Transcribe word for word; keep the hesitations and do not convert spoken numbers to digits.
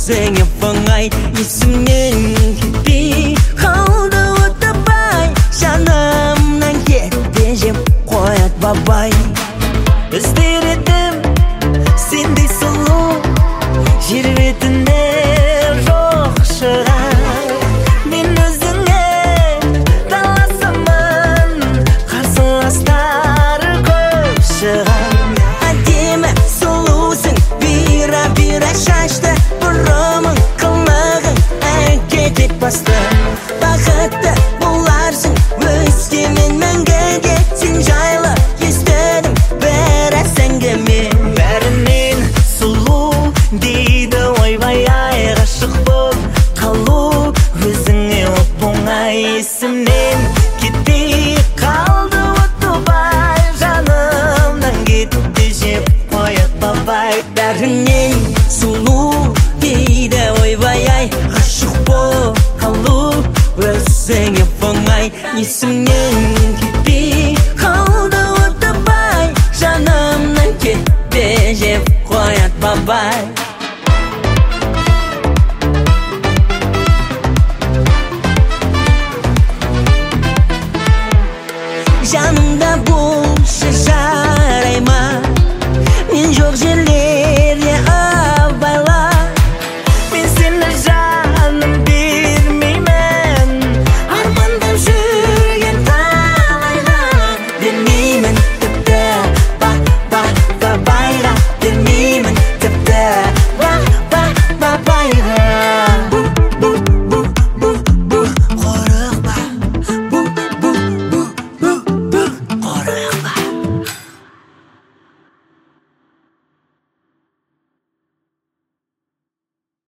өзіңе оңай есімнен кетпей қалды отабай жанымнан кетпе жеп қояд бабай іздер едім сендей сұлу жер бетінде жоқ шығар мен өзіңе таласамын қарсыластар көп шығар әдемі сұлусың бұйра бұйра шашты бұрымың қылығың әкетек басты бақытты боларсың өскемен мәңгіге сен жайлы естідім біраз әңгіме бәрінен сұлу дейді ойбай ай ғашық боп қалу өзіңе оп оңай есімнен кетпей қалды отыбай жанымнан кетті жеп қояд бабай бәрінен сұлу дейді ойбай ай ғашық боп қалу өзіңе оңай есімнен